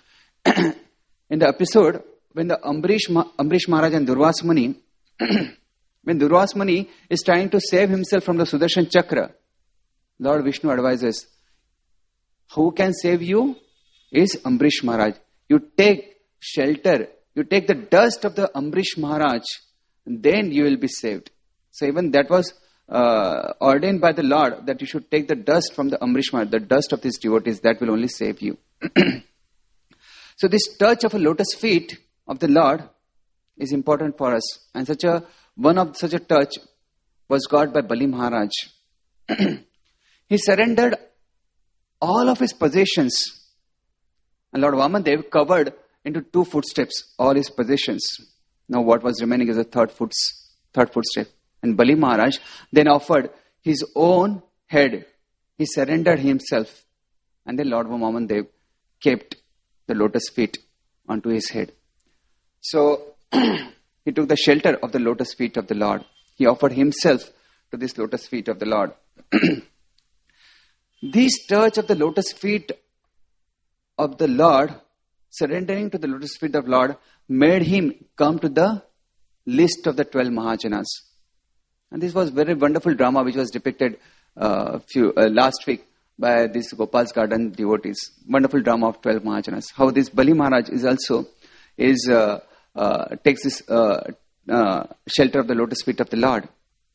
A: in the episode when the Ambarish, Ambarish Maharaj and Durvasa Muni, when Durvasa Muni is trying to save himself from the Sudarshan Chakra, Lord Vishnu advises, who can save you is Ambarish Maharaj. You take shelter, you take the dust of the Ambarish Maharaj, then you will be saved. So even that was uh, ordained by the Lord, that you should take the dust from the Ambarish Maharaj, the dust of these devotees, that will only save you. So this touch of a lotus feet of the Lord is important for us. And such a one of such a touch was got by Bali Maharaj. He surrendered all of his possessions. And Lord Vamandev covered into two footsteps all his possessions. Now what was remaining is the third, foots, third footstep. And Bali Maharaj then offered his own head. He surrendered himself. And then Lord Vamandev kept the lotus feet onto his head. So he took the shelter of the lotus feet of the Lord. He offered himself to this lotus feet of the Lord. This touch of the lotus feet of the Lord, surrendering to the lotus feet of the Lord, made him come to the list of the twelve Mahajanas. And this was very wonderful drama which was depicted uh, few, uh, last week by this Gopal's Garden devotees. Wonderful drama of twelve Mahajanas. How this Bali Maharaj is also is uh, uh, takes this uh, uh, shelter of the lotus feet of the Lord.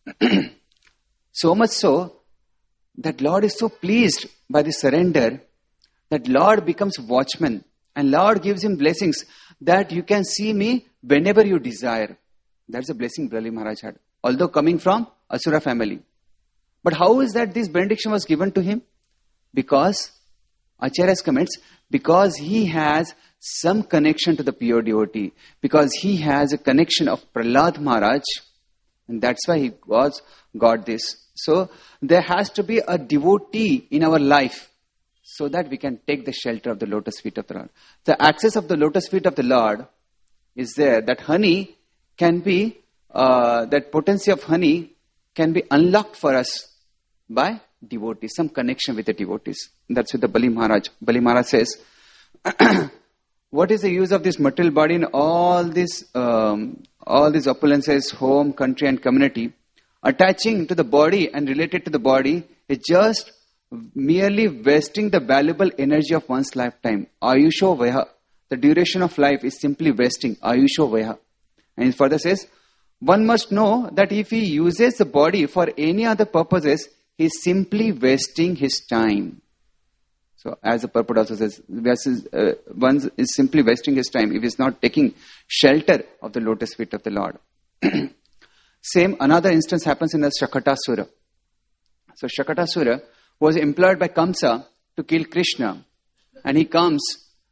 A: So much so that Lord is so pleased by the surrender that Lord becomes watchman, and Lord gives him blessings that you can see me whenever you desire. That's a blessing Bali Maharaj had, although coming from Asura family. But how is that this benediction was given to him? Because, Acharya's comments, because he has some connection to the pure devotee, because he has a connection of Prahlad Maharaj, and that's why he was got this. So there has to be a devotee in our life so that we can take the shelter of the lotus feet of the Lord. The access of the lotus feet of the Lord is there. That honey can be, uh, that potency of honey can be unlocked for us by devotees, some connection with the devotees. That's what the Bali Maharaj. Bali Maharaj says, what is the use of this material body in all this, um, all these opulences, home, country and community? Attaching to the body and related to the body is just merely wasting the valuable energy of one's lifetime. Ayusho Vaya. The duration of life is simply wasting. Ayusho Vaya. And it further says, one must know that if he uses the body for any other purposes, he is simply wasting his time. So as the purport also says, uh, one is simply wasting his time if he is not taking shelter of the lotus feet of the Lord. Same, another instance happens in the Shakatasura. So Shakatasura was employed by Kamsa to kill Krishna. And he comes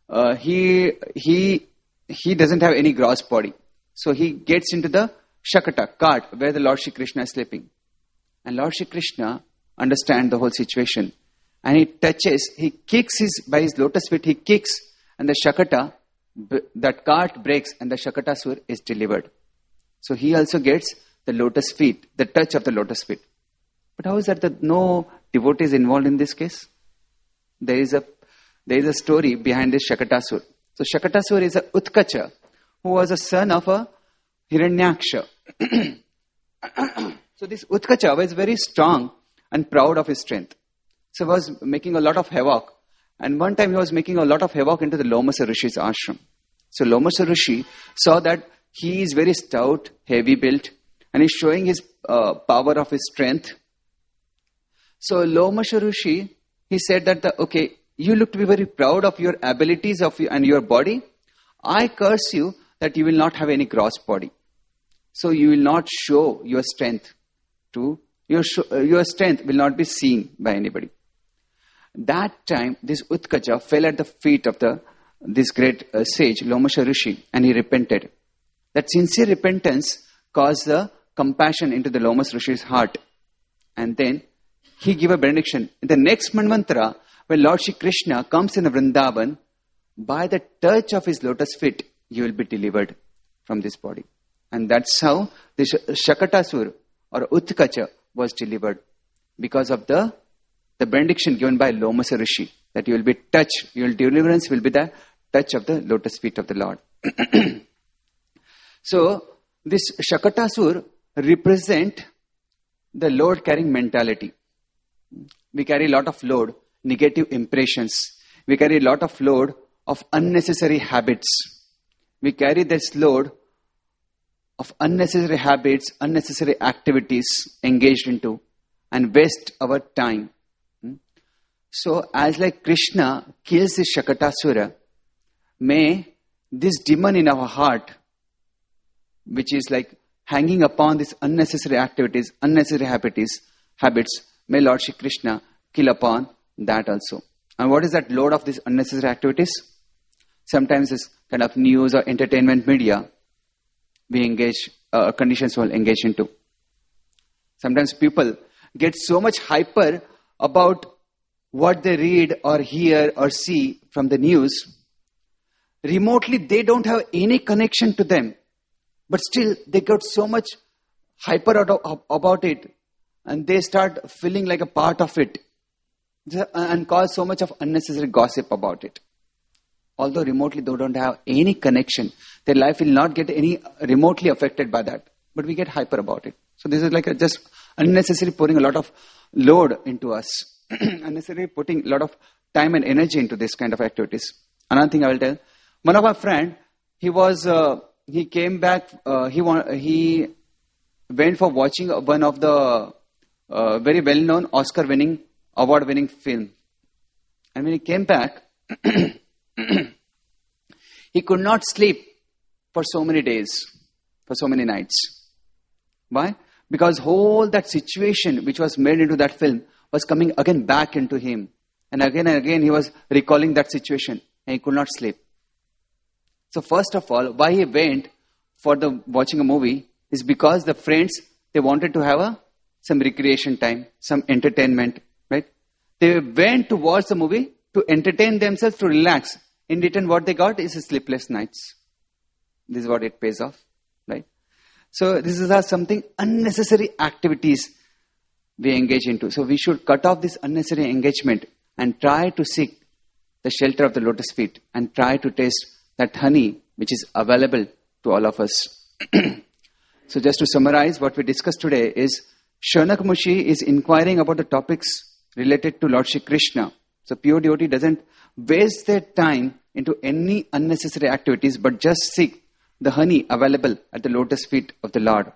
A: uh, he he he doesn't have any gross body. So he gets into the Shakata, cart, where the Lord Shri Krishna is sleeping. And Lord Shri Krishna understands the whole situation. And he touches, he kicks his, by his lotus feet, he kicks, and the Shakata, that cart breaks, and the Shakatasur is delivered. So he also gets the lotus feet, the touch of the lotus feet. But how is that that no devotee is involved in this case? There is a there is a story behind this Shakatasur. So Shakatasur is a Utkacha, who was a son of a Hiranyaksha. So this Utkacha was very strong and proud of his strength. So he was making a lot of havoc. And one time he was making a lot of havoc into the Lomasa Rishi's ashram. So Lomasa Rishi saw that he is very stout, heavy built, and he's showing his uh, power of his strength. So Lomasa Rishi, he said that, the, okay, you look to be very proud of your abilities of you and your body. I curse you that you will not have any gross body. So you will not show your strength to, your, sh- your strength will not be seen by anybody. That time, this Utkacha fell at the feet of the this great uh, sage, Lomasa Rishi, and he repented. That sincere repentance caused the compassion into the Lomasa Rishi's heart. And then he gave a benediction. In the next Manvantara, when Lord Shri Krishna comes in Vrindavan, by the touch of his lotus feet, you will be delivered from this body. And that's how this Shakatasur or Utkacha was delivered. Because of the, the benediction given by Lomasa Rishi, that you will be touched, your deliverance will be the touch of the lotus feet of the Lord. So, this Shakatasur represent the load-carrying mentality. We carry a lot of load, negative impressions. We carry a lot of load of unnecessary habits. We carry this load of unnecessary habits, unnecessary activities engaged into, and waste our time. So, as like Krishna kills this Shakatasura, may this demon in our heart, which is like hanging upon these unnecessary activities, unnecessary habits, habits, may Lord Shri Krishna kill upon that also. And what is that load of these unnecessary activities? Sometimes this kind of news or entertainment media we engage, uh, conditions will engage into. Sometimes people get so much hyper about what they read or hear or see from the news. Remotely, they don't have any connection to them. But still, they got so much hyper about it. And they start feeling like a part of it. And cause so much of unnecessary gossip about it. Although remotely they don't have any connection. Their life will not get any remotely affected by that. But we get hyper about it. So this is like a just unnecessary pouring a lot of load into us. Unnecessarily putting a lot of time and energy into this kind of activities. Another thing I will tell. One of our friend, he was, uh, he came back, uh, he wa- he went for watching one of the uh, very well-known Oscar-winning, award-winning film. And when he came back, he could not sleep for so many days, for so many nights. Why? Because whole that situation which was made into that film was coming again back into him. And again and again he was recalling that situation and he could not sleep. So first of all, why he went for the watching a movie is because the friends, they wanted to have a some recreation time, some entertainment, right? They went to watch the movie to entertain themselves, to relax. In return, what they got is sleepless nights. This is what it pays off, right? So this is how something unnecessary activities we engage into. So we should cut off this unnecessary engagement and try to seek the shelter of the lotus feet and try to taste that honey which is available to all of us. So just to summarize, what we discussed today is Shaunak Mushi is inquiring about the topics related to Lord Shri Krishna. So pure devotee doesn't waste their time into any unnecessary activities, but just seek the honey available at the lotus feet of the Lord.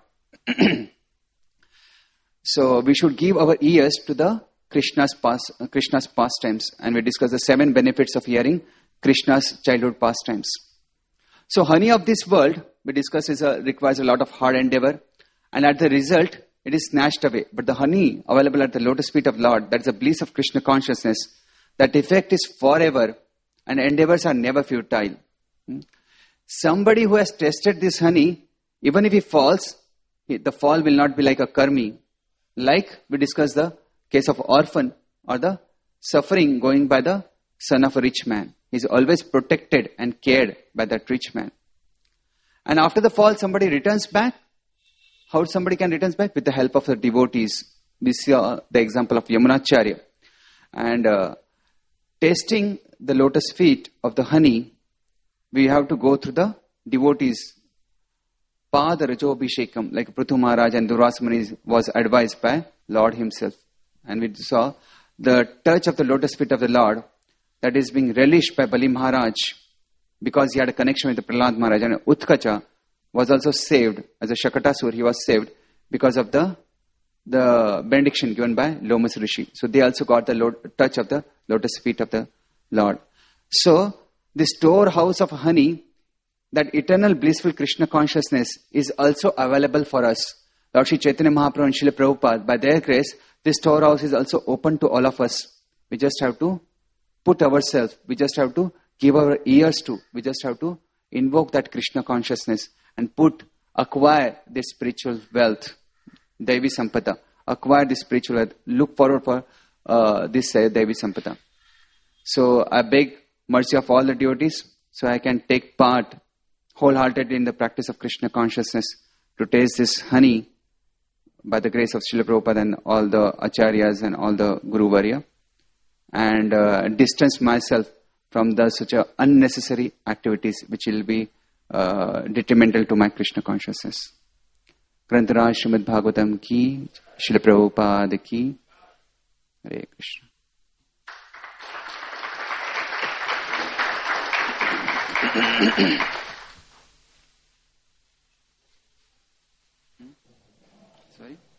A: So we should give our ears to the Krishna's past, uh, Krishna's pastimes, and we discuss the seven benefits of hearing Krishna's childhood pastimes. So honey of this world, we discuss, is a, requires a lot of hard endeavor, and at the result, it is snatched away. But the honey available at the lotus feet of Lord, that is the bliss of Krishna consciousness, that effect is forever, and endeavors are never futile. Somebody who has tested this honey, even if he falls, he, the fall will not be like a karmi. Like we discussed the case of orphan or the suffering going by the son of a rich man. He is always protected and cared by that rich man. And after the fall, somebody returns back. How somebody can return back? With the help of the devotees. We see uh, the example of Yamunacharya. And uh, tasting the lotus feet of the honey, we have to go through the devotees. Pada Rajobhishekam, like Prithu Maharaj and Durvasa Muni was advised by Lord himself. And we saw the touch of the lotus feet of the Lord that is being relished by Bali Maharaj because he had a connection with the Prahlad Maharaj. And Utkacha was also saved as a Shakatasur. He was saved because of the the benediction given by Lomas Rishi. So they also got the lo- touch of the lotus feet of the Lord. So the storehouse of honey, that eternal blissful Krishna consciousness, is also available for us. Lord Sri Chaitanya Mahaprabhu and Srila Prabhupada, by their grace, this storehouse is also open to all of us. We just have to put ourselves, we just have to give our ears to, we just have to invoke that Krishna consciousness and put, acquire this spiritual wealth, Devi Sampada, acquire this spiritual wealth, look forward for uh, this uh, Devi Sampada. So I beg mercy of all the devotees, so I can take part wholeheartedly in the practice of Krishna consciousness to taste this honey by the grace of Srila Prabhupada and all the Acharyas and all the Guru Varya, and uh, distance myself from the such a unnecessary activities which will be uh, detrimental to my Krishna consciousness. Grantaraj Srimad Bhagavatam ki, Srila Prabhupada ki, Hare Krishna. Sorry?